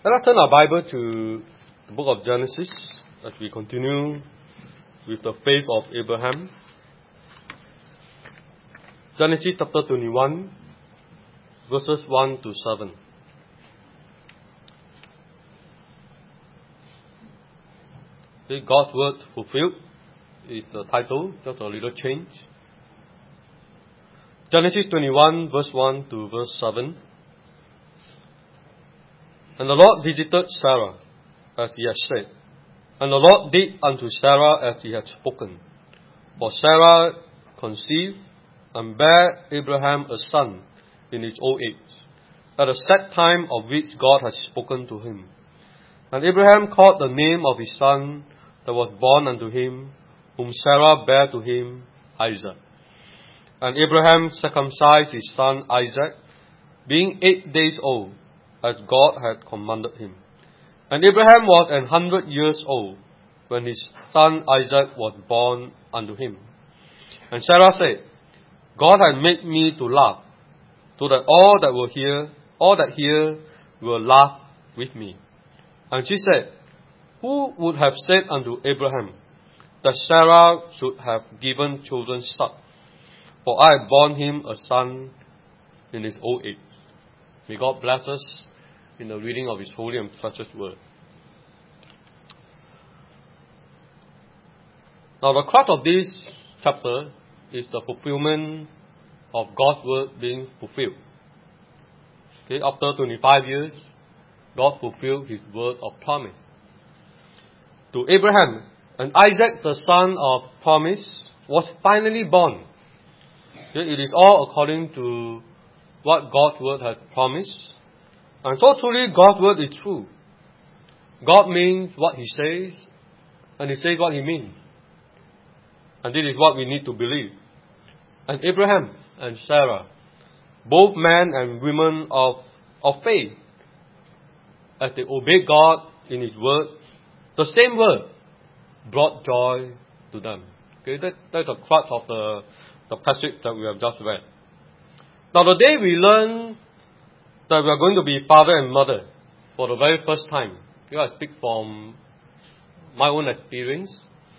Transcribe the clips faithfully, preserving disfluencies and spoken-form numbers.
Let us turn our Bible to the book of Genesis as we continue with the faith of Abraham. Genesis chapter twenty-one, verses one to seven. Okay, God's word fulfilled is the title, just a little change. Genesis twenty-one, verse one to verse seven. And the Lord visited Sarah, as he had said. And the Lord did unto Sarah as he had spoken. For Sarah conceived, and bare Abraham a son in his old age, at the set time of which God had spoken to him. And Abraham called the name of his son that was born unto him, whom Sarah bare to him, Isaac. And Abraham circumcised his son Isaac, being eight days old, as God had commanded him. And Abraham was an hundred years old, when his son Isaac was born unto him. And Sarah said, God had made me to laugh, so that all that will hear, all that hear will laugh with me. And she said, Who would have said unto Abraham, that Sarah should have given children suck? For I have borne him a son in his old age. May God bless us in the reading of His holy and precious word. Now the crux of this chapter is the fulfillment of God's word being fulfilled. Okay, after twenty-five years, God fulfilled His word of promise to Abraham, and Isaac, the son of promise, was finally born. Okay, it is all according to what God's word had promised. And so truly God's word is true. God means what He says, and He says what He means. And this is what we need to believe. And Abraham and Sarah, both men and women of, of faith, as they obeyed God in His word, the same word brought joy to them. Okay, that, that's the crux of the, the passage that we have just read. Now the day we learn that we are going to be father and mother for the very first time, you know, I speak from my own experience.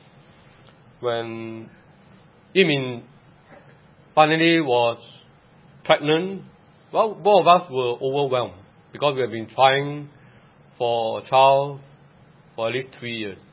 When Yimin finally was pregnant, well, both of us were overwhelmed because we have been trying for a child for at least three years.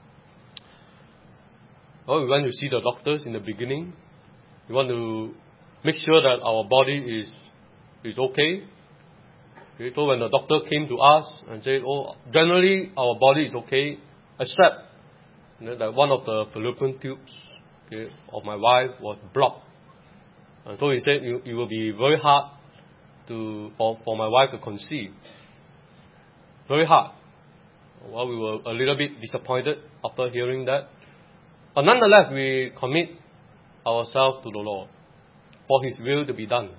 Well, we went to see the doctors in the beginning. We want to make sure that our body is is okay. Okay, so when the doctor came to us and said, oh, generally our body is okay, except you know, that one of the fallopian tubes okay, of my wife was blocked. And so he said it, it will be very hard to for, for my wife to conceive. Very hard. Well, we were a little bit disappointed after hearing that. But nonetheless, we commit ourselves to the Lord for His will to be done.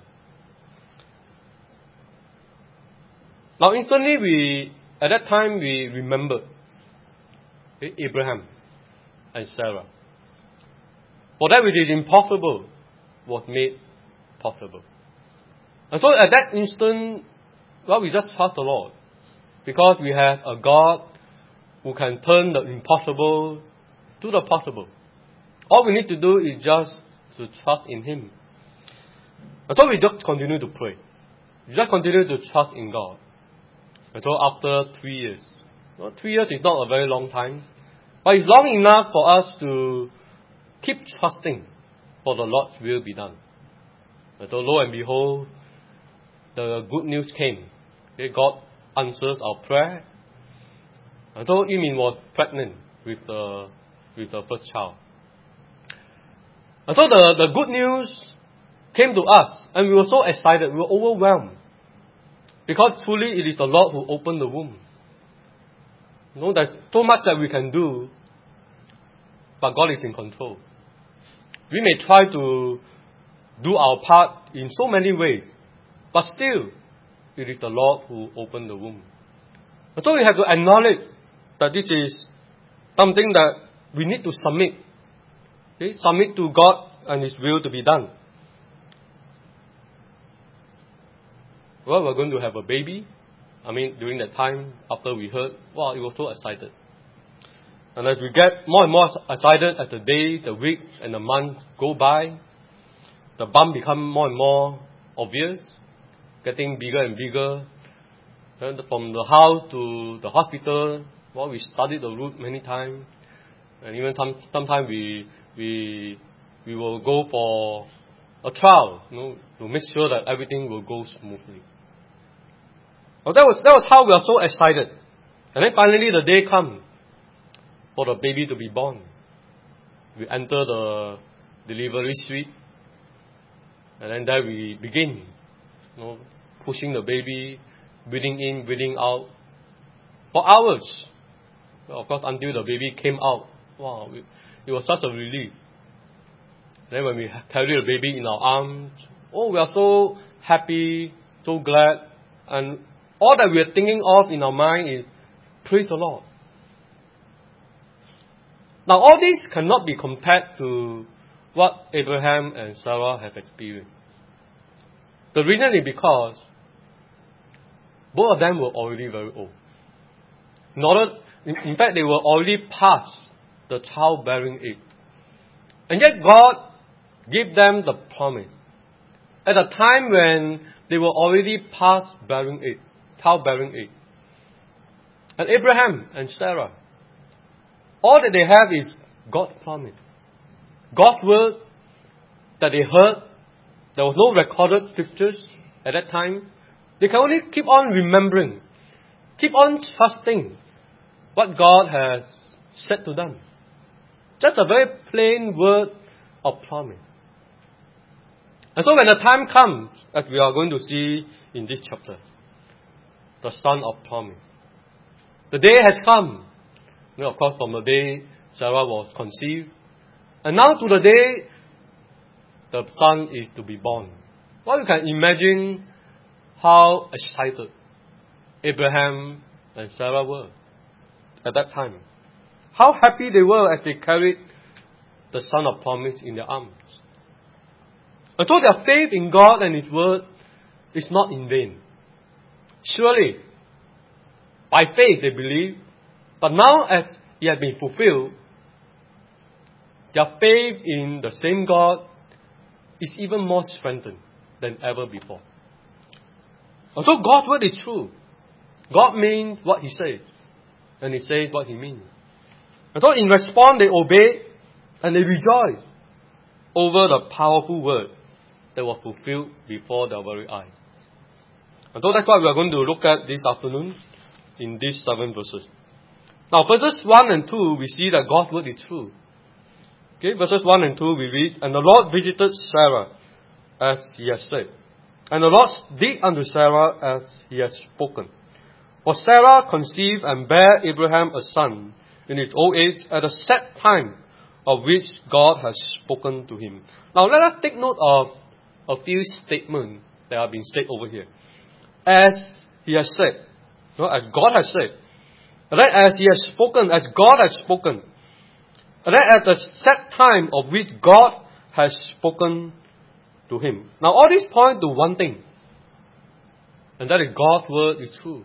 Now instantly we, at that time we remembered okay, Abraham and Sarah. For that which is impossible was made possible. And so at that instant, well, we just trust the Lord. Because we have a God who can turn the impossible to the possible. All we need to do is just to trust in Him. And so we just continue to pray. We just continue to trust in God. And so after three years, well, three years is not a very long time, but it's long enough for us to keep trusting for the Lord's will be done. And so lo and behold, the good news came. Okay, God answers our prayer. And so Yimin was pregnant with the with the first child. And so the, the good news came to us, and we were so excited, we were overwhelmed. Because truly it is the Lord who opened the womb. You know, there's so much that we can do, but God is in control. We may try to do our part in so many ways, but still, it is the Lord who opened the womb. And so we have to acknowledge that this is something that we need to submit. Okay? Submit to God and His will to be done. Well, we're going to have a baby. I mean, during that time, after we heard, wow, it was so excited. And as we get more and more excited as the day, the week, and the month go by, the bump become more and more obvious, getting bigger and bigger. And from the house to the hospital, well, we studied the route many times. And even some sometimes we we we will go for a trial, you know, to make sure that everything will go smoothly. Well, that was that was how we are so excited. And then finally the day comes for the baby to be born. We enter the delivery suite, and then there we begin, you know, pushing the baby, breathing in, breathing out, for hours. Well, of course, until the baby came out, wow, it, it was such a relief. Then when we carry the baby in our arms, oh, we are so happy, so glad, and all that we are thinking of in our mind is, praise the Lord. Now, all this cannot be compared to what Abraham and Sarah have experienced. The reason is because both of them were already very old. In order, in, in fact, they were already past the childbearing age. And yet God gave them the promise at a time when they were already past bearing age, childbearing age. And Abraham and Sarah, all that they have is God's promise. God's word that they heard. There was no recorded scriptures at that time. They can only keep on remembering, keep on trusting what God has said to them. Just a very plain word of promise. And so when the time comes, as we are going to see in this chapter, the son of promise, the day has come. You know, of course, from the day Sarah was conceived, and now to the day the son is to be born. Well, you can imagine how excited Abraham and Sarah were at that time. How happy they were as they carried the son of promise in their arms. And so their faith in God and His word is not in vain. Surely, by faith they believe, but now as it has been fulfilled, their faith in the same God is even more strengthened than ever before. And so God's word is true. God means what He says, and He says what He means. And so in response they obey and they rejoice over the powerful word that was fulfilled before their very eyes. And so that's what we are going to look at this afternoon in these seven verses. Now verses one and two, we see that God's word is true. Okay, verses one and two we read, "And the Lord visited Sarah as He has said. And the Lord did unto Sarah as He has spoken. For Sarah conceived and bare Abraham a son in his old age at a set time of which God has spoken to him." Now let us take note of a few statements that have been said over here. As He has said, no, as God has said. And then as He has spoken, as God has spoken. And then at the set time of which God has spoken to him. Now all these point to one thing. And that is God's word is true.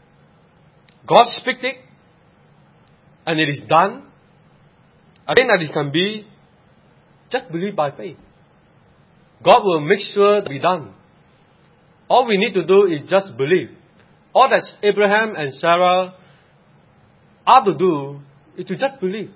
God speaks it, and it is done. Again, that it can be, just believe by faith. God will make sure it be done. All we need to do is just believe. All that Abraham and Sarah are to do is to just believe.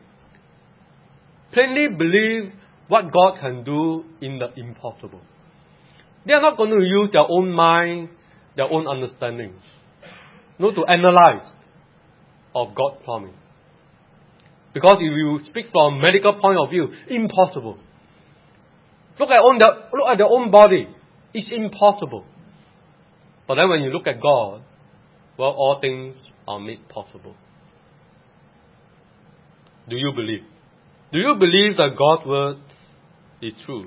Plainly believe what God can do in the impossible. They are not going to use their own mind, their own understanding, no, to analyze of God's promise. Because if you speak from a medical point of view, impossible. Look at, own, look at their own body. It's impossible. But then when you look at God, well, all things are made possible. Do you believe? Do you believe that God's word is true?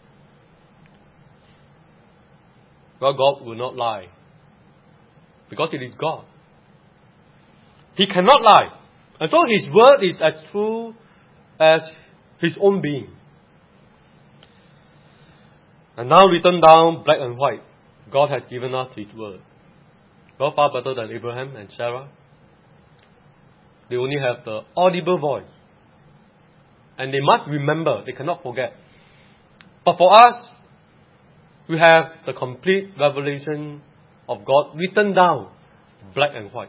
Well, God will not lie. Because it is God. He cannot lie. And so His word is as true as His own being. And now written down black and white, God has given us His word. God far better than Abraham and Sarah. They only have the audible voice. And they must remember, they cannot forget. But for us, we have the complete revelation of God written down, black and white.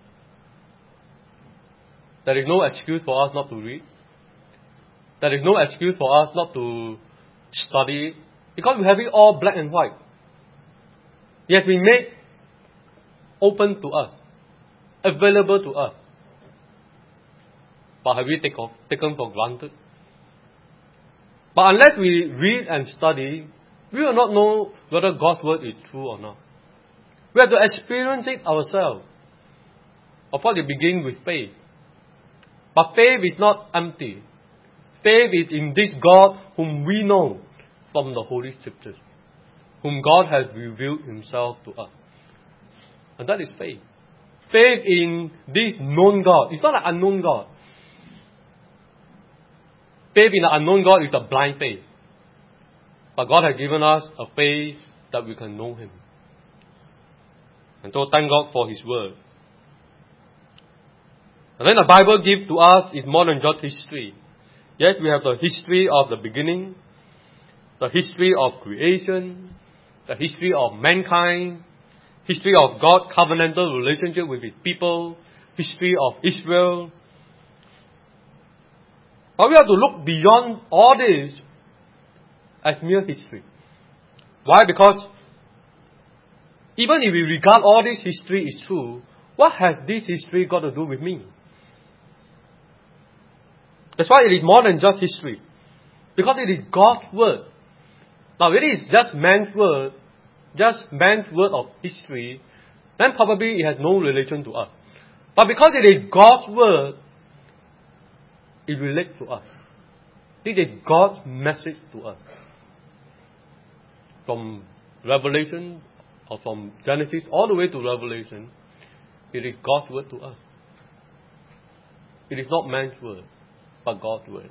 There is no excuse for us not to read. There is no excuse for us not to study it, because we have it all black and white. It has been made open to us, available to us. But have we take off, taken for granted? But unless we read and study, we will not know whether God's word is true or not. We have to experience it ourselves. Of course, it begins with faith. But faith is not empty. Faith is in this God whom we know from the Holy Scriptures, whom God has revealed Himself to us. And that is faith. Faith in this known God. It's not an unknown God. Faith in the unknown God is a blind faith. But God has given us a faith that we can know Him. And so thank God for His word. And then the Bible gives to us is more than just history. Yes, we have the history of the beginning, the history of creation, the history of mankind, history of God's covenantal relationship with His people, history of Israel. But we have to look beyond all this as mere history. Why? Because even if we regard all this history is true, what has this history got to do with me? That's why it is more than just history. Because it is God's word. Now, if it is just man's word, just man's word of history, then probably it has no relation to us. But because it is God's word, it relates to us. This is God's message to us. From Revelation, or from Genesis all the way to Revelation, it is God's word to us. It is not man's word, but God's word.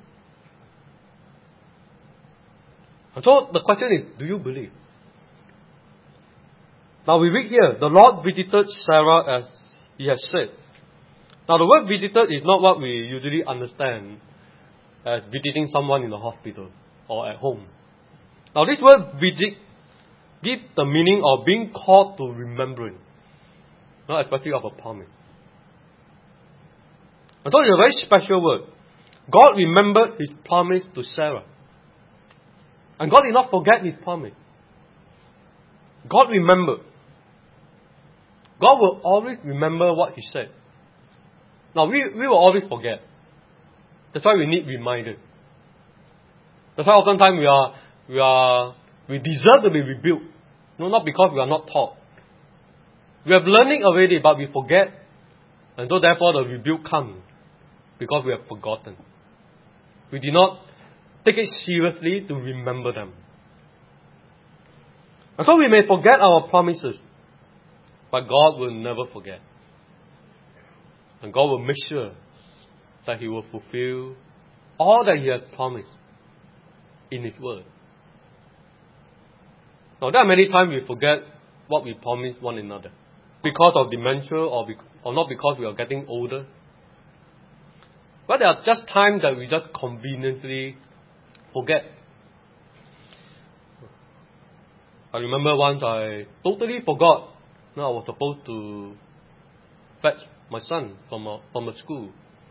And so the question is, do you believe? Now we read here, the Lord visited Sarah as He has said. Now the word visited is not what we usually understand as visiting someone in the hospital or at home. Now this word visit gives the meaning of being called to remembrance, not especially of a promise. And so it's a very special word. God remembered His promise to Sarah. And God did not forget His promise. God remembered. God will always remember what He said. Now, we, we will always forget. That's why we need reminded. That's why oftentimes we are, we are, we deserve to be rebuked. No, not because we are not taught. We have learning already, but we forget. And so therefore the rebuke comes. Because we have forgotten. We did not take it seriously to remember them. And so we may forget our promises. But God will never forget. And God will make sure that He will fulfill all that He has promised in His word. Now there are many times we forget what we promised one another. Because of dementia or, be- or not because we are getting older. But there are just times that we just conveniently forget. I remember once I totally forgot. No, I was supposed to fetch my son from a, from a school.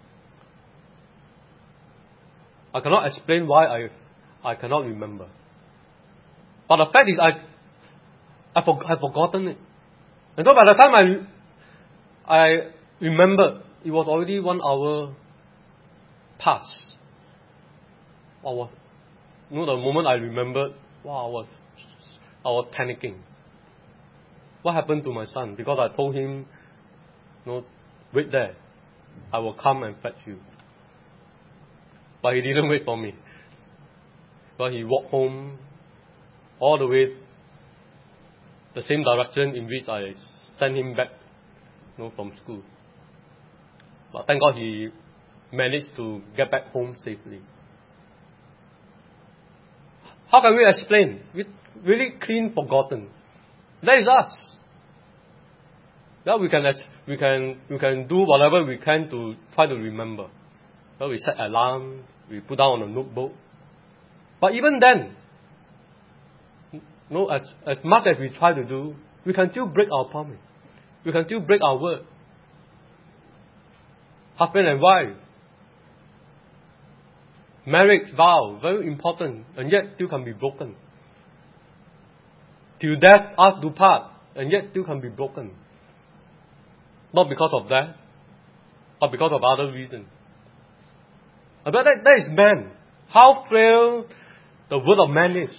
I cannot explain why I I cannot remember. But the fact is I I for, have forgotten it. And so by the time I I remembered, it was already one hour past. I was, you know, the moment I remembered, wow, I was I was panicking. What happened to my son? Because I told him, you know, wait there. I will come and fetch you. But he didn't wait for me. But he walked home all the way the same direction in which I sent him back, you know, from school. But thank God he managed to get back home safely. How can we explain? We really clean forgotten. That is us. Well, we can we can we can do whatever we can to try to remember. Well, we set alarm, we put down on a notebook. But even then, no, as as much as we try to do, we can still break our promise. We can still break our word. Husband and wife, marriage vow, very important, and yet still can be broken. Till death us do part, and yet still can be broken. Not because of that, but because of other reasons. But that, that is man. How frail the word of man is.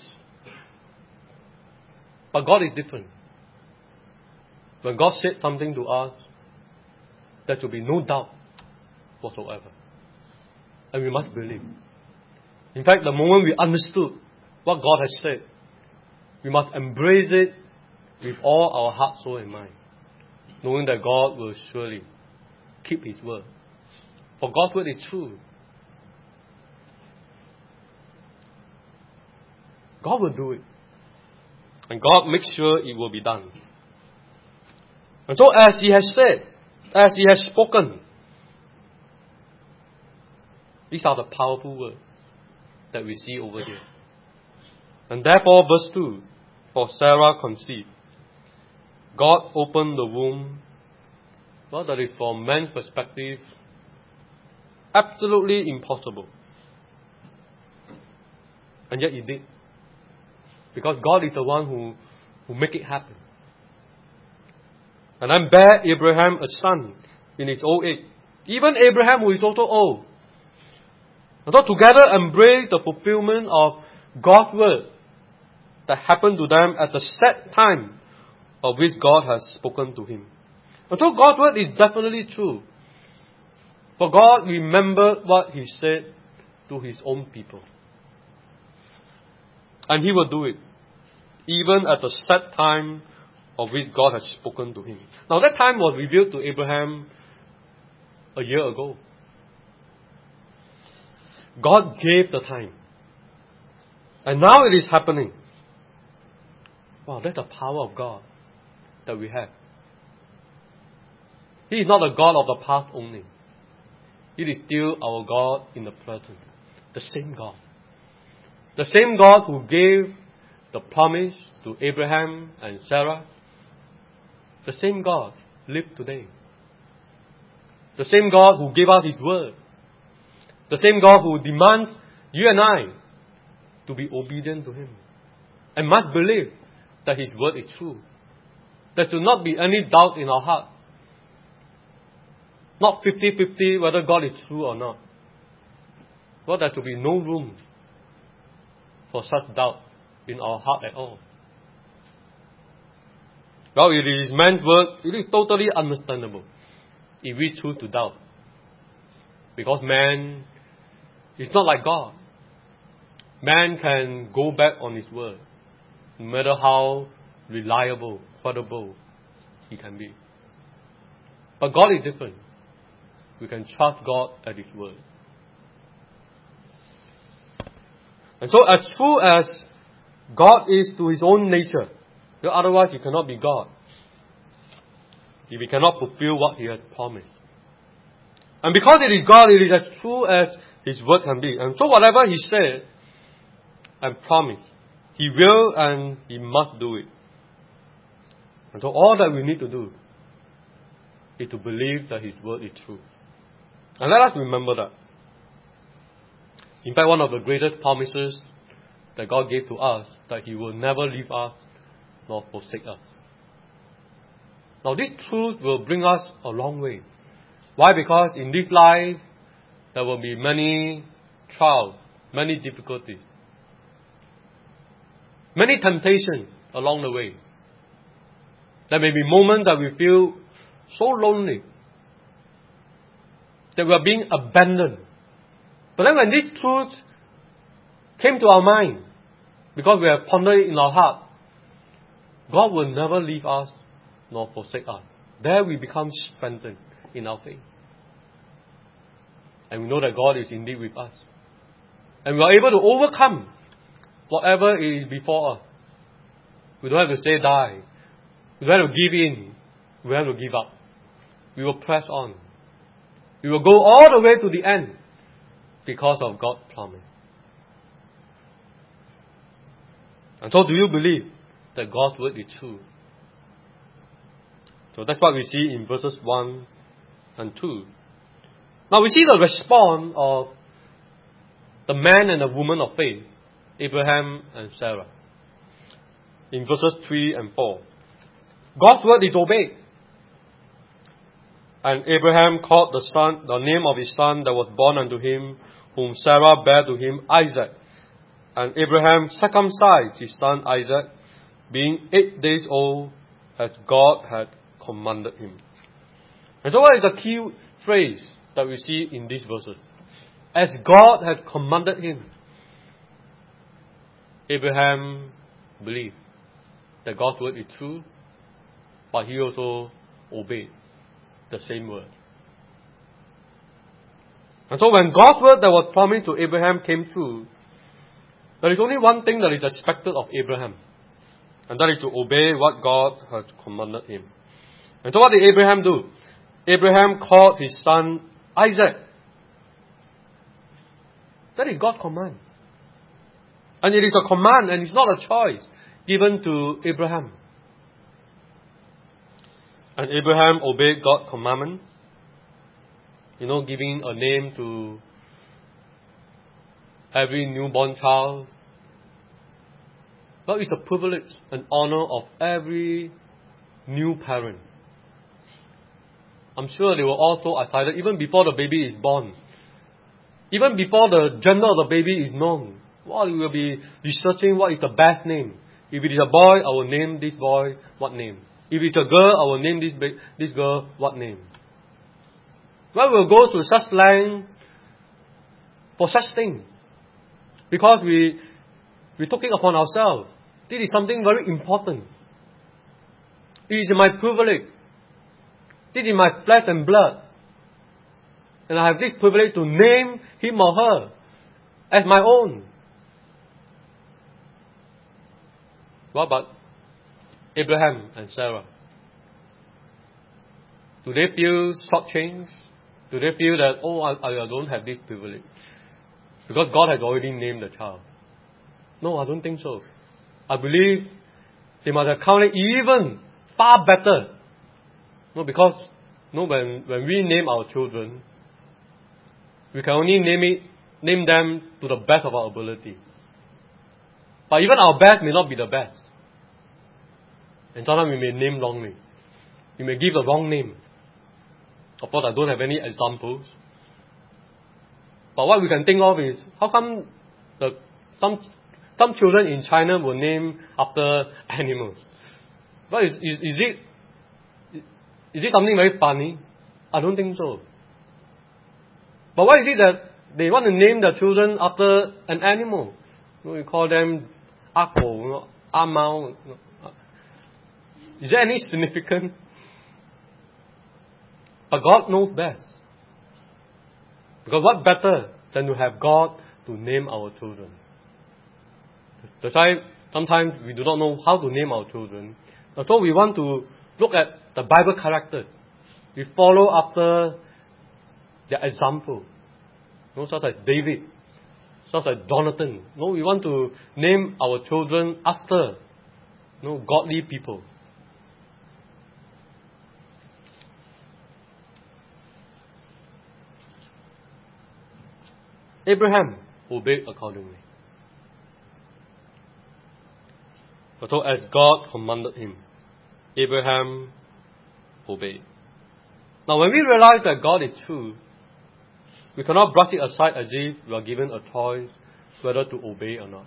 But God is different. When God said something to us, there should be no doubt whatsoever. And we must believe. In fact, the moment we understood what God has said, we must embrace it with all our heart, soul and mind, knowing that God will surely keep His word. For God's word is true. God will do it. And God makes sure it will be done. And so as He has said, as He has spoken, these are the powerful words that we see over here. And therefore, verse two, for Sarah conceived. God opened the womb. Well, that is from man's perspective, absolutely impossible. And yet He did. Because God is the one who, who make it happen. And then bare Abraham a son in his old age. Even Abraham, who is also old. And so together embrace the fulfillment of God's word that happened to them at the set time of which God has spoken to him. And so God's word is definitely true. For God remembered what He said to His own people. And He will do it, even at the set time of which God has spoken to him. Now that time was revealed to Abraham a year ago. God gave the time. And now it is happening. Wow, that's the power of God that we have. He is not a God of the past only. He is still our God in the present. The same God. The same God who gave the promise to Abraham and Sarah. The same God lives today. The same God who gave us His word. The same God who demands you and I to be obedient to Him. And must believe that His word is true. There should not be any doubt in our heart. Not fifty-fifty whether God is true or not. Well, there should be no room for such doubt in our heart at all. Well, it is man's word, it is totally understandable if we choose to doubt. Because man is not like God. Man can go back on his word, no matter how reliable, credible he can be. But God is different. We can trust God at His word. And so as true as God is to His own nature, because otherwise He cannot be God, if He cannot fulfill what He has promised. And because it is God, it is as true as His word can be. And so whatever He said and promised, He will and He must do it. And so all that we need to do is to believe that His word is true. And let us remember that. In fact, one of the greatest promises that God gave to us, that He will never leave us nor forsake us. Now this truth will bring us a long way. Why? Because in this life, there will be many trials, many difficulties, many temptations along the way. There may be moments that we feel so lonely, that we are being abandoned. But then when this truth came to our mind, because we have pondered it in our heart, God will never leave us nor forsake us. There we become strengthened in our faith. And we know that God is indeed with us. And we are able to overcome whatever is before us. We don't have to say die. We don't have to give in we have to give up. We will press on. We will go all the way to the end because of God's promise. And so do you believe that God's word is true? So that's what we see in verses one and two. Now we see the response of the man and the woman of faith, Abraham and Sarah, in verses three and four. God's word is obeyed. And Abraham called the son, the name of his son that was born unto him, whom Sarah bare to him, Isaac. And Abraham circumcised his son Isaac, being eight days old, as God had commanded him. And so what is the key phrase that we see in these verses? As God had commanded him. Abraham believed that God's word is true, but he also obeyed the same word. And so when God's word that was promised to Abraham came true, there is only one thing that is expected of Abraham, and that is to obey what God had commanded him. And so what did Abraham do? Abraham called his son Isaac. That is God's command. And it is a command and it's not a choice given to Abraham. And Abraham obeyed God's commandment. You know, giving a name to every newborn child. But it's a privilege and honor of every new parent. I'm sure they were all so excited even before the baby is born. Even before the gender of the baby is known. Well, we will be researching what is the best name. If it is a boy, I will name this boy what name. If it's a girl, I will name this ba- this girl what name. Well, we'll go to such length for such thing. Because we we took it upon ourselves. This is something very important. It is my privilege. This is my flesh and blood. And I have this privilege to name him or her as my own. What about Abraham and Sarah? Do they feel shortchanged? Do they feel that, oh, I, I don't have this privilege? Because God has already named the child. No, I don't think so. I believe they must have counted even far better. No, because no, when, when we name our children, we can only name it, name them to the best of our ability. But even our best may not be the best. And sometimes we may name wrongly. We may give the wrong name. Of course, I don't have any examples. But what we can think of is, how come the, some some children in China were named after animals? But is, is, is it is it something very funny? I don't think so. But why is it that they want to name their children after an animal? You know, we call them Akko, you know, Amao. You know. Is there any significance? But God knows best. Because what better than to have God to name our children? That's why sometimes we do not know how to name our children. So we want to look at the Bible character. We follow after their example. You know, such as David, such as Jonathan. No, we want to name our children after you know, godly people. Abraham obeyed accordingly. So as God commanded him, Abraham obeyed. Now when we realize that God is true, we cannot brush it aside as if we are given a choice whether to obey or not.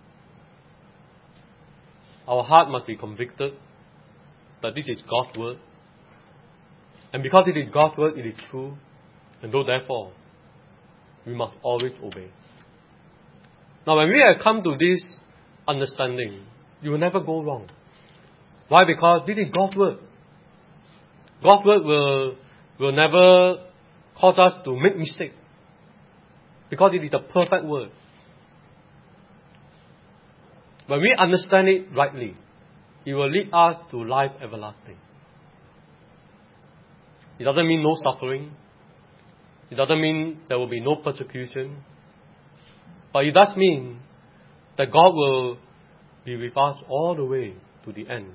Our heart must be convicted that this is God's word. And because it is God's word, it is true. And so therefore, we must always obey. Now when we have come to this understanding, you will never go wrong. Why? Because this is God's word. God's word will, will never cause us to make mistakes. Because it is the perfect word. When we understand it rightly, it will lead us to life everlasting. It doesn't mean no suffering. It doesn't mean there will be no persecution. But it does mean that God will be with us all the way to the end,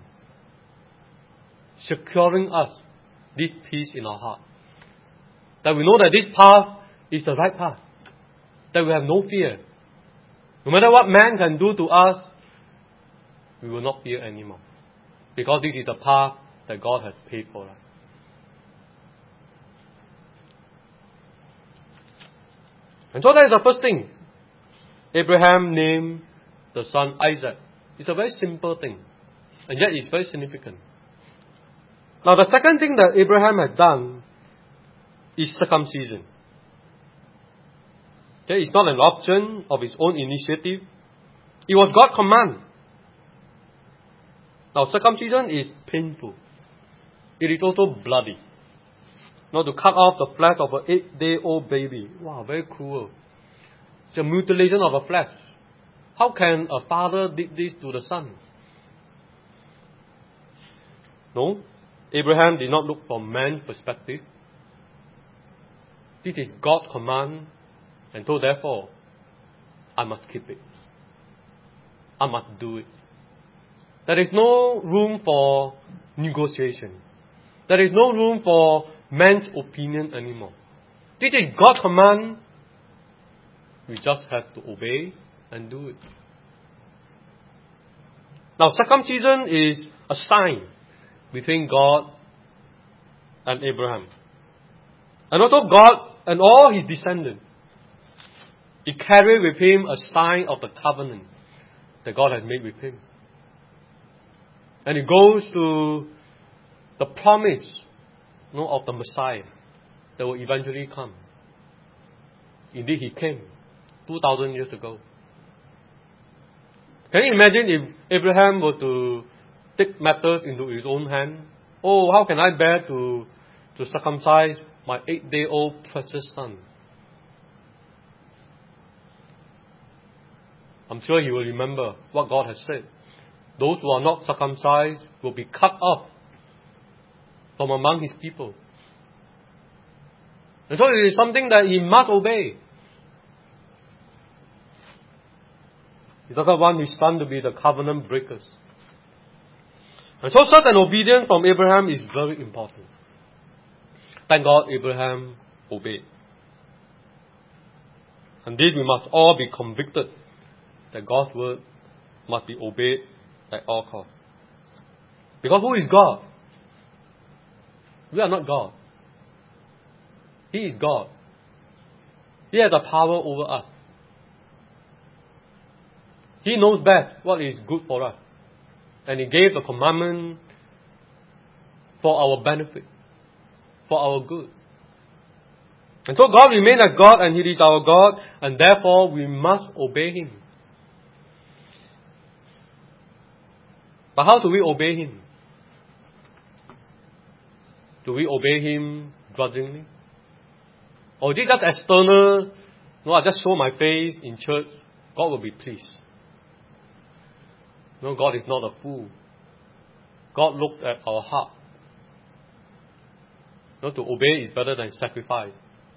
securing us this peace in our heart. That we know that this path is the right path. That we have no fear. No matter what man can do to us, we will not fear anymore. Because this is the path that God has paid for us. And so that is the first thing. Abraham named the son Isaac. It's a very simple thing. And yet it's very significant. Now the second thing that Abraham had done is circumcision. Okay, it's not an option of his own initiative. It was God's command. Now circumcision is painful. It is also bloody. Now to cut off the flesh of an eight-day-old baby. Wow, very cruel. It's a mutilation of the flesh. How can a father do this to the son? No, Abraham did not look from man's perspective. This is God's command, and so therefore, I must keep it. I must do it. There is no room for negotiation. There is no room for man's opinion anymore. This is God's command. We just have to obey and do it. Now, circumcision is a sign between God and Abraham. And also God and all his descendants. He carried with him a sign of the covenant that God had made with him. And it goes to the promise, you know, of the Messiah that will eventually come. Indeed, he came two thousand years ago. Can you imagine if Abraham were to take matters into his own hand? Oh, how can I bear to, to circumcise my eight-day-old precious son? I'm sure he will remember what God has said. Those who are not circumcised will be cut off from among his people. And so it is something that he must obey. He doesn't want his son to be the covenant breakers. And so such an obedience from Abraham is very important. Thank God Abraham obeyed. And this we must all be convicted that God's word must be obeyed at all costs. Because who is God? We are not God. He is God. He has the power over us. He knows best what is good for us. And He gave the commandment for our benefit, for our good. And so God remains as God and He is our God, and therefore we must obey Him. But how do we obey Him? Do we obey Him grudgingly? Or is it just external? No, I just show my face in church, God will be pleased. No, God is not a fool. God looked at our heart. No, to obey is better than sacrifice.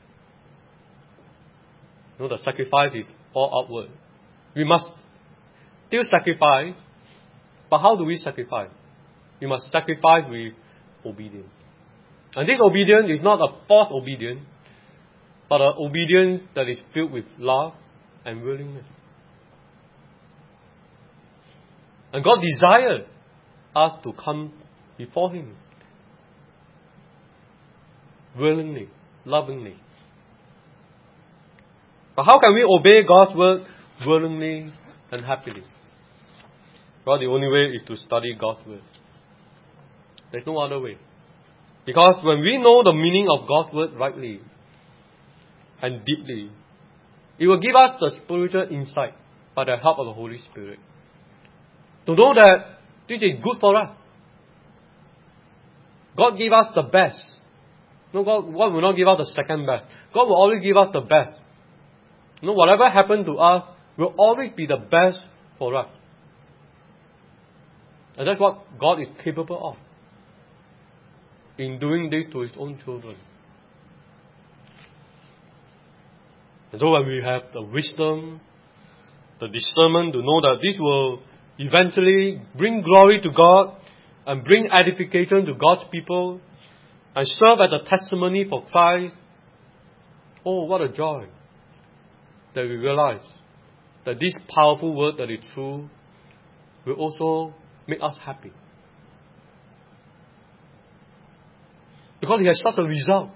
No, the sacrifice is all outward. We must still sacrifice, but how do we sacrifice? We must sacrifice with obedience. And this obedience is not a forced obedience, but an obedience that is filled with love and willingness. And God desired us to come before Him willingly, lovingly. But how can we obey God's word willingly and happily? Well, the only way is to study God's word. There's no other way. Because when we know the meaning of God's word rightly and deeply, it will give us the spiritual insight by the help of the Holy Spirit. To know that this is good for us. God gave us the best. No, God, God will not give us the second best. God will always give us the best. No, whatever happened to us will always be the best for us. And that's what God is capable of. in doing this to His own children. And so when we have the wisdom, the discernment to know that this will eventually bring glory to God and bring edification to God's people and serve as a testimony for Christ, oh, what a joy that we realize that this powerful word that is true will also make us happy. Because it has such a result.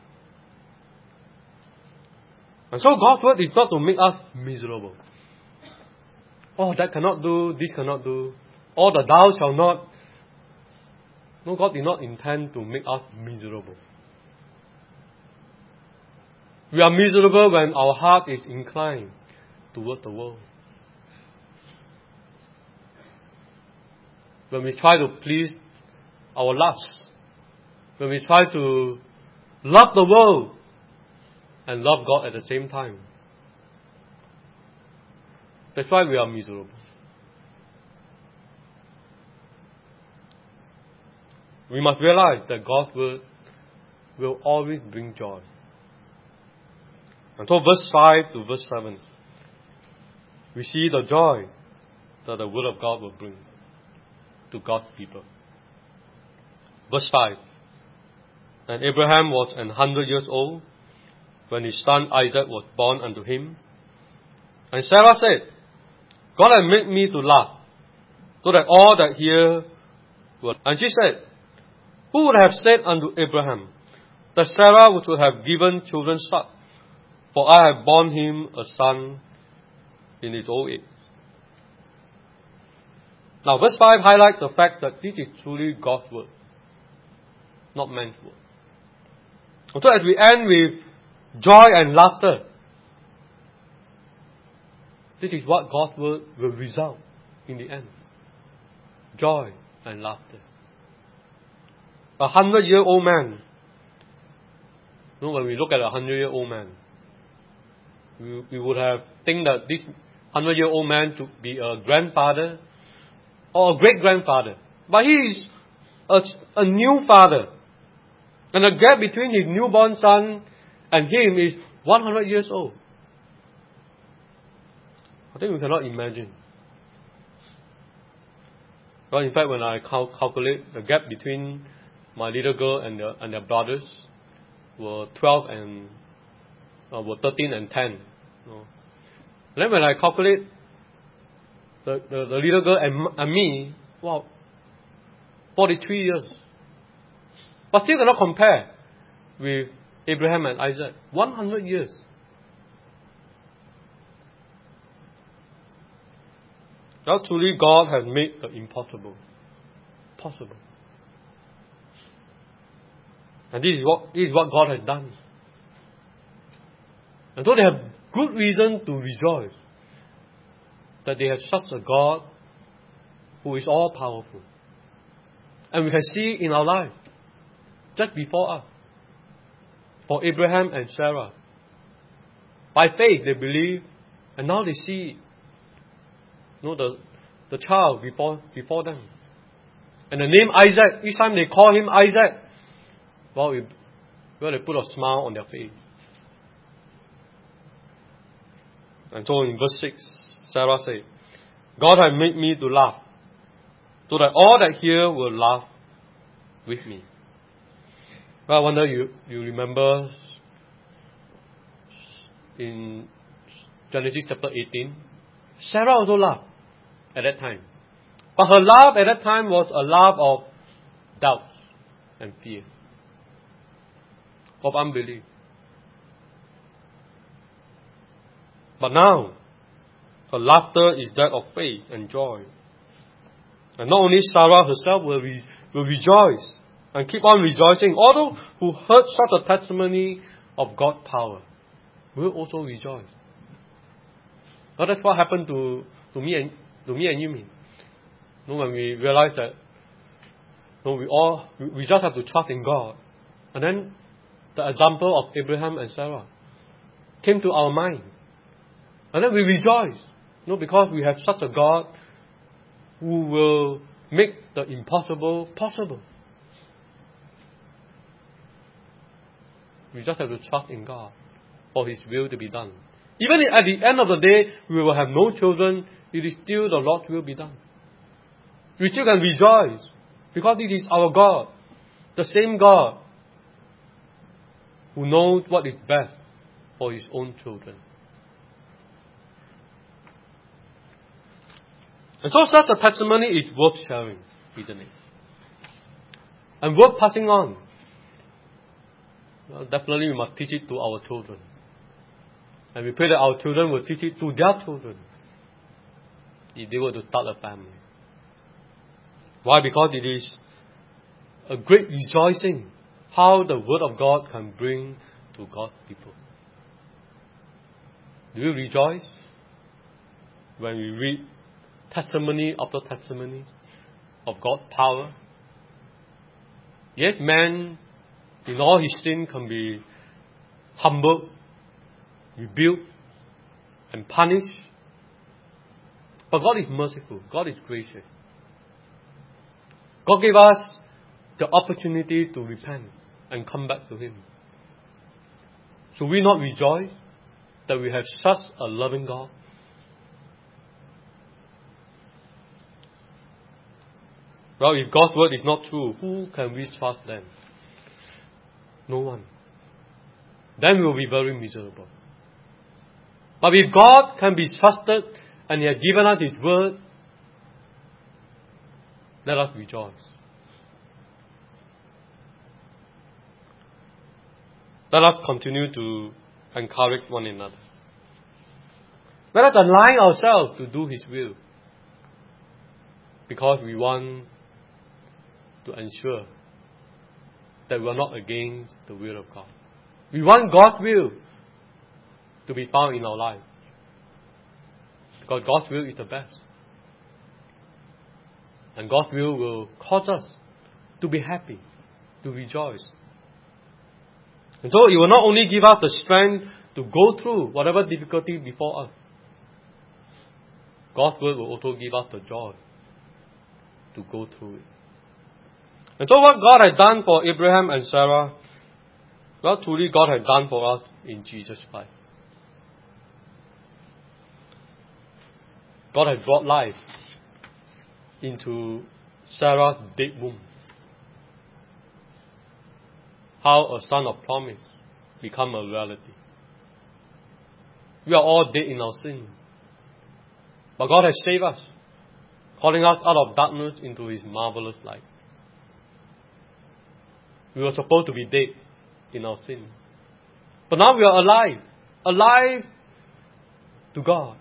And so God's word is not to make us miserable. Oh, that cannot do, this cannot do. All the thou shall not. No, God did not intend to make us miserable. We are miserable when our heart is inclined toward the world. When we try to please our lusts. When we try to love the world and love God at the same time. That's why we are miserable. We must realize that God's word will always bring joy. And so verse five to verse seven, we see the joy that the word of God will bring to God's people. Verse five, and Abraham was an hundred years old when his son Isaac was born unto him. And Sarah said, God hath made me to laugh, so that all that hear will. And she said, who would have said unto Abraham that Sarah would have given children suck? For I have borne him a son in his old age. Now verse five highlights the fact that this is truly God's word, not man's word. And so as we end with joy and laughter, this is what God's word will result in the end. Joy and laughter. A hundred-year-old man. You know, when we look at a hundred-year-old man, we, we would have think that this hundred-year-old man to be a grandfather or a great-grandfather. But he is a, a new father. And the gap between his newborn son and him is one hundred years old. I think we cannot imagine. Well, in fact, when I cal- calculate the gap between my little girl and their, and their brothers were twelve and uh, were thirteen and ten. You know. And then when I calculate the, the, the little girl and, and me, wow, forty-three years. But still cannot compare with Abraham and Isaac. one hundred years. Now truly God has made the impossible possible. And this is what this is what God has done. And so they have good reason to rejoice that they have such a God who is all powerful. And we can see in our life, just before us, for Abraham and Sarah, by faith they believe, and now they see, you know, the the child before before them, and the name Isaac. Each time they call him Isaac, well, it, well, they put a smile on their face. And so in verse six, Sarah said, God has made me to laugh, so that all that hear will laugh with me. Well, I wonder you, you remember in Genesis chapter eighteen, Sarah also laughed at that time. But her laugh at that time was a laugh of doubt and fear, of unbelief. But now, her laughter is that of faith and joy. And not only Sarah herself will, re- will rejoice and keep on rejoicing, all those who heard such a testimony of God's power will also rejoice. Now that's what happened to, to me and to me and you. Me. You know, when we realize that, you know, we all we, we just have to trust in God, and then the example of Abraham and Sarah came to our mind, and then we rejoice, you know, because we have such a God who will make the impossible possible. We just have to trust in God for His will to be done. Even if at the end of the day, we will have no children, it is still the Lord's will be done. We still can rejoice because it is our God, the same God who knows what is best for His own children. And so such a testimony is worth sharing, isn't it? And worth passing on. Well, definitely we must teach it to our children. And we pray that our children will teach it to their children if they were to start a family. Why? Because it is a great rejoicing how the Word of God can bring to God's people. Do you rejoice when we read testimony after testimony of God's power? Yes, man in all his sin can be humbled, rebuked, and punished. But God is merciful. God is gracious. God gave us the opportunity to repent and come back to Him. Should we not rejoice that we have such a loving God? Well, if God's word is not true, who can we trust then? No one. Then we will be very miserable. But if God can be trusted and He has given us His word, let us rejoice. Let us continue to encourage one another. Let us align ourselves to do His will, because we want to ensure that we are not against the will of God. We want God's will to be found in our life, because God's will is the best. And God's will will cause us to be happy, to rejoice. And so it will not only give us the strength to go through whatever difficulty before us, God's word will also give us the joy to go through it. And so what God has done for Abraham and Sarah, well, truly God has done for us in Jesus Christ. God has brought life into Sarah's dead womb. How a son of promise become a reality. We are all dead in our sin, but God has saved us, calling us out of darkness into His marvelous light. We were supposed to be dead in our sin, but now we are alive, alive to God.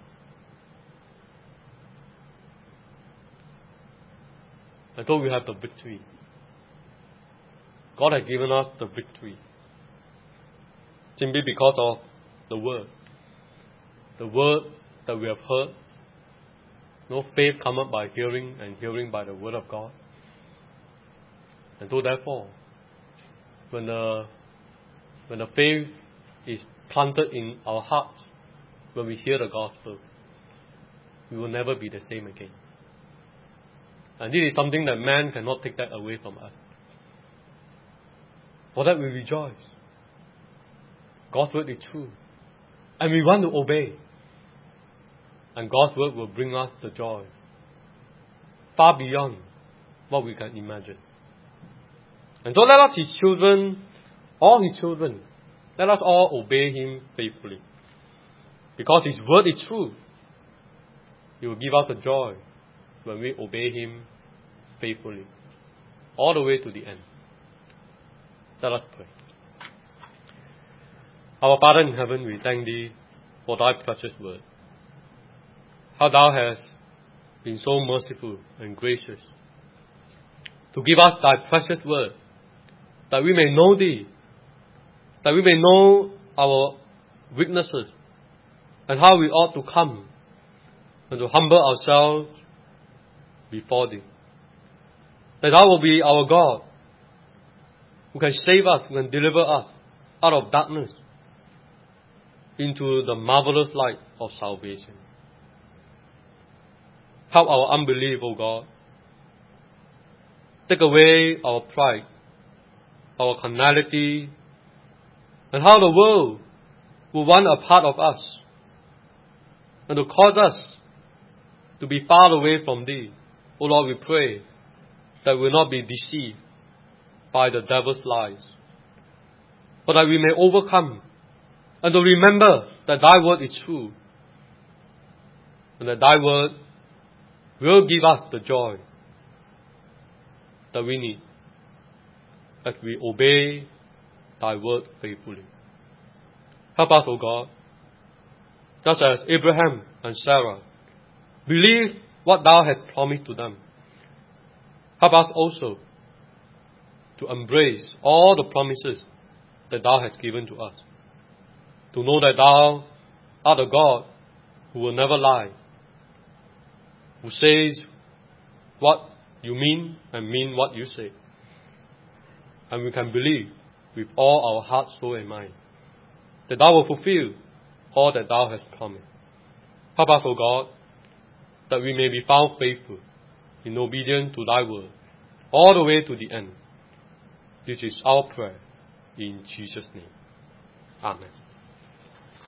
And so we have the victory. God has given us the victory simply because of the Word. The Word that we have heard. No, faith cometh by hearing, and hearing by the Word of God. And so therefore, when the, when the faith is planted in our hearts, when we hear the gospel, we will never be the same again. And this is something that man cannot take that away from us. For that we rejoice. God's word is true. And we want to obey. And God's word will bring us the joy far beyond what we can imagine. And so let us, His children, all His children, let us all obey Him faithfully. Because His word is true. He will give us the joy when we obey Him faithfully, all the way to the end. Let us pray. Our Father in heaven, we thank Thee for Thy precious word. How Thou hast been so merciful and gracious to give us Thy precious word, that we may know Thee, that we may know our weaknesses, and how we ought to come and to humble ourselves before Thee. That Thou will be our God, who can save us, who can deliver us out of darkness into the marvelous light of salvation. Help our unbelief, O God. Take away our pride, our carnality, and how the world will want a part of us, and to cause us to be far away from Thee. O Lord, we pray that we will not be deceived by the devil's lies, but that we may overcome, and to remember that Thy word is true, and that Thy word will give us the joy that we need as we obey Thy word faithfully. Help us, O God, just as Abraham and Sarah believe what Thou hast promised to them. Help us also to embrace all the promises that Thou hast given to us, to know that Thou art a God who will never lie, who says what You mean and mean what You say. And we can believe with all our heart, soul and mind that Thou will fulfill all that Thou hast promised. Help us, O God, that we may be found faithful in obedience to Thy word all the way to the end. This is our prayer in Jesus' name. Amen.